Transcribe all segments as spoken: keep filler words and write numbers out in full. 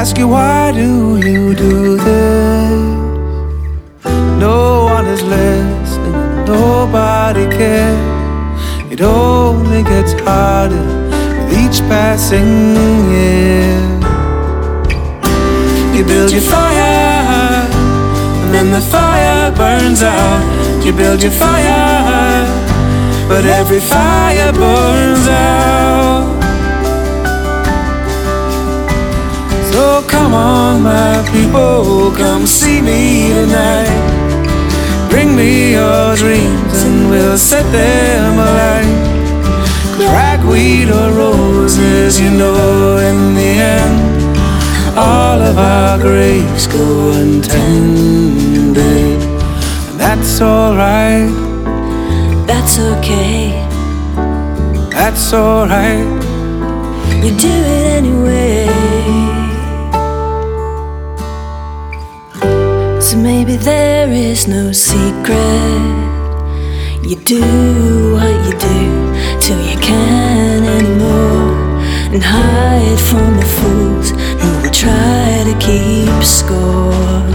ask you, why do you do this? No one is listening, nobody cares. It only gets harder with each passing year. You build your fire, and then the fire burns out. You build your fire, but every fire burns out. So come on, my people, come see me tonight. Bring me your dreams and we'll set them alight. Ragweed or roses, you know, in the end, all of our graves go untended. And that's alright. That's okay. That's alright. You do it anyway. So maybe there is no secret. You do what you do till you can't anymore, and hide from the fools who will try to keep score.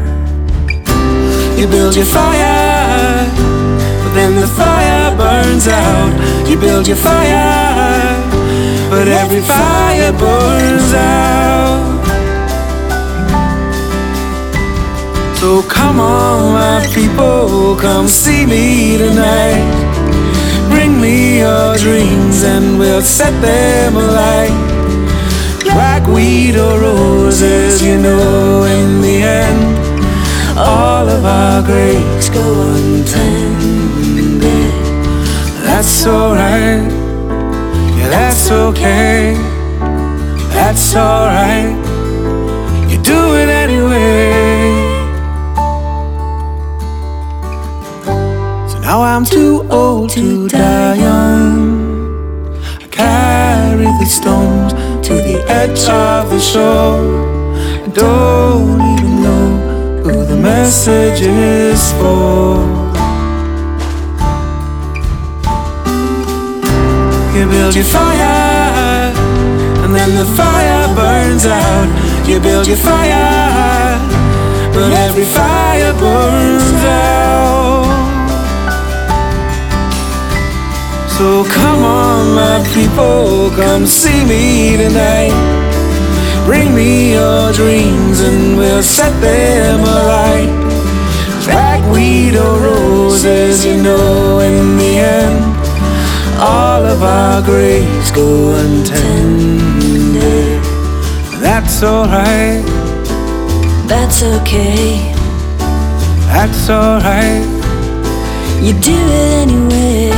You build your fire, but then the fire burns out. You build your fire, but every fire burns out. So come on, my people, come see me tonight. Bring me your dreams and we'll set them alight. Ragweed or roses, you know, in the end, all of our graves go untended. That's alright, yeah, that's okay. That's alright, you do it anyway. Now I'm too old to die young. I carry these stones to the edge of the shore. I don't even know who the message is for. You build your fire, and then the fire burns out. You build your fire, but every fire burns out. So come on, my people, come see me tonight. Bring me your dreams and we'll set them alight. Ragweed or roses, you know, in the end, all of our graves go untended. That's alright. That's okay. That's alright. You do it anyway.